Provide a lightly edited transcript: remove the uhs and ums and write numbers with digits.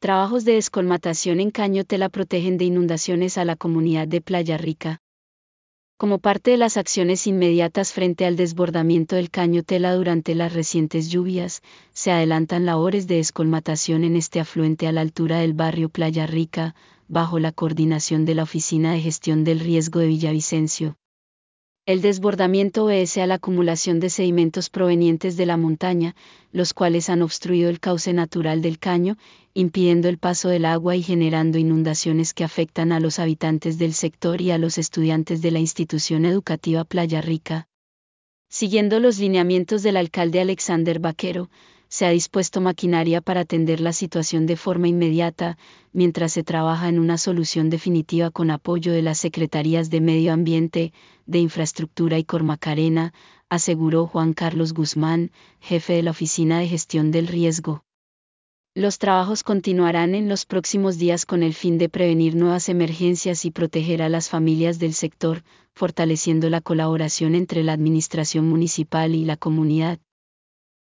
Trabajos de descolmatación en Caño Tela protegen de inundaciones a la comunidad de Playa Rica. Como parte de las acciones inmediatas frente al desbordamiento del Caño Tela durante las recientes lluvias, se adelantan labores de descolmatación en este afluente a la altura del barrio Playa Rica, bajo la coordinación de la Oficina de Gestión del Riesgo de Villavicencio. El desbordamiento obedece a la acumulación de sedimentos provenientes de la montaña, los cuales han obstruido el cauce natural del caño, impidiendo el paso del agua y generando inundaciones que afectan a los habitantes del sector y a los estudiantes de la institución educativa Playa Rica. Siguiendo los lineamientos del alcalde Alexander Vaquero, se ha dispuesto maquinaria para atender la situación de forma inmediata, mientras se trabaja en una solución definitiva con apoyo de las Secretarías de Medio Ambiente, de Infraestructura y Cormacarena, aseguró Juan Carlos Guzmán, jefe de la Oficina de Gestión del Riesgo. Los trabajos continuarán en los próximos días con el fin de prevenir nuevas emergencias y proteger a las familias del sector, fortaleciendo la colaboración entre la administración municipal y la comunidad.